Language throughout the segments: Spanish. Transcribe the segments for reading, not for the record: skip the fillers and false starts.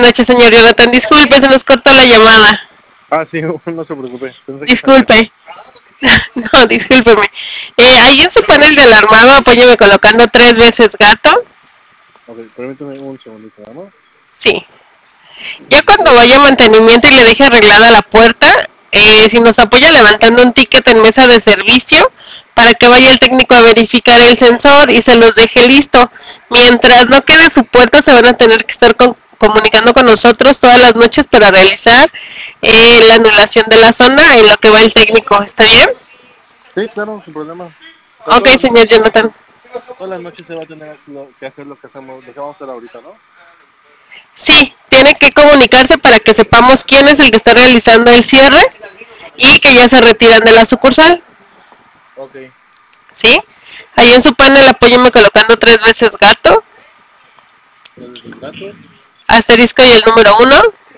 noches, señor Jonathan. Disculpe, se nos cortó la llamada. Ah, sí, no se preocupe. Disculpe. No, discúlpeme. Ahí en su panel de alarmado, apóyeme colocando 3 veces gato. Ok, permítame un segundito, ¿no? Sí. Ya cuando vaya a mantenimiento y le deje arreglada la puerta, si nos apoya levantando un ticket en mesa de servicio para que vaya el técnico a verificar el sensor y se los deje listo. Mientras no quede su puerta, se van a tener que estar comunicando con nosotros todas las noches para realizar la anulación de la zona en lo que va el técnico. ¿Está bien? Sí, claro, sin problema. Ok, señor Jonathan. Todas las noches se va a tener que hacer lo que hacemos, lo que vamos a hacer ahorita, ¿no? Sí, tiene que comunicarse para que sepamos quién es el que está realizando el cierre y que ya se retiran de la sucursal. Ok. ¿Sí? Ahí en su panel apóyeme colocando 3 veces gato. 3 veces gato. Asterisco y el número 1.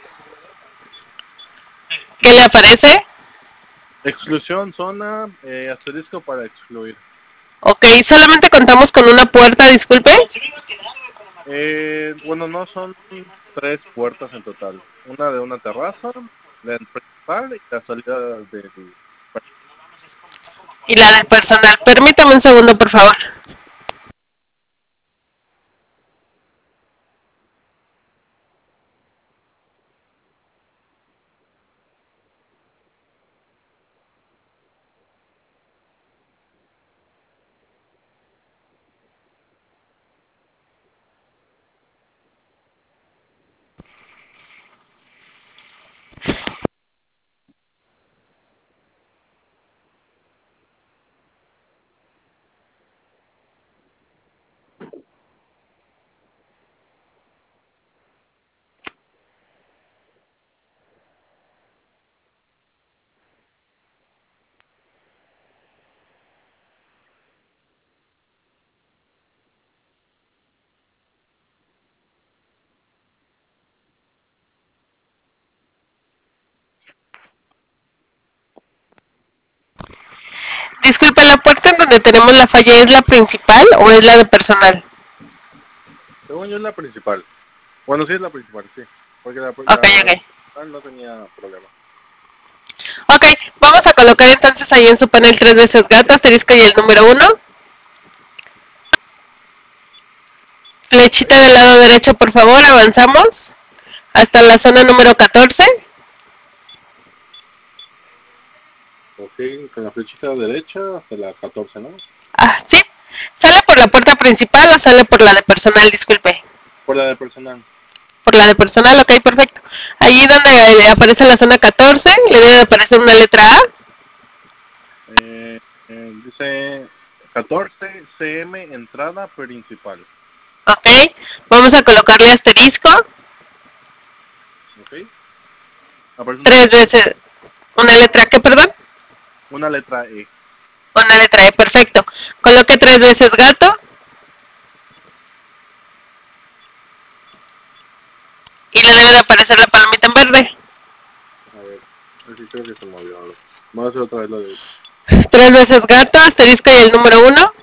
¿Qué le aparece? Exclusión, zona, asterisco para excluir. Ok, solamente contamos con una puerta, disculpe. Bueno, no son 3 puertas en total. Una de una terraza, la principal y la salida del... Y la del personal. Permítame un segundo, por favor. Disculpe, ¿la puerta en donde tenemos la falla es la principal o es la de personal? Según yo es la principal. Bueno, sí es la principal, sí. Porque la Ok, ok. no tenía problema. Ok, vamos a colocar entonces ahí en su panel 3 veces gato, asterisco y el número 1. Flechita del lado derecho, por favor, avanzamos hasta la zona número 14. Ok, con la flechita derecha hasta la 14, ¿no? Ah, sí. ¿Sale por la puerta principal o sale por la de personal? Disculpe. Por la de personal. Por la de personal, ok, perfecto. Allí donde aparece la zona 14, le debe aparecer una letra A. Dice 14 cm entrada principal. Ok, vamos a colocarle asterisco. Ok. Aparece una 3 letra. veces. ¿Una letra qué, perdón? Una letra E. Una letra E, perfecto. Coloque 3 veces gato. Y le debe de aparecer la palomita en verde. A ver, así creo que se movió algo. Voy a hacer otra vez lo de... 3 veces gato, asterisco y el número 1.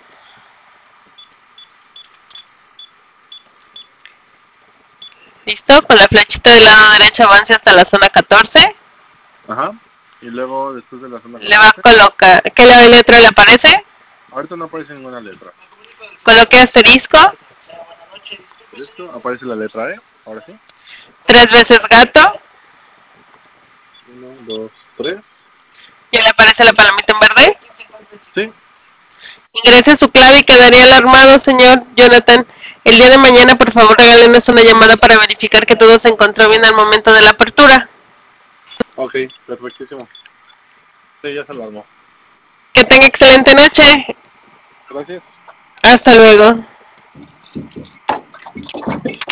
Listo, con la flechita del lado derecho avance hasta la zona 14. Ajá. Y luego después de la zona Le va a 14. colocar, ¿qué letra le aparece? Ahorita no aparece ninguna letra. Coloque asterisco. Listo, aparece la letra E. Ahora sí. 3 veces gato. 1, 2, 3. Ya le aparece la palomita en verde. Sí. Ingrese su clave y quedaría alarmado, señor Jonathan. El día de mañana, por favor, regálenos una llamada para verificar que todo se encontró bien al momento de la apertura. Ok, perfectísimo. Sí, ya se lo armó. Que tenga excelente noche. Gracias. Hasta luego.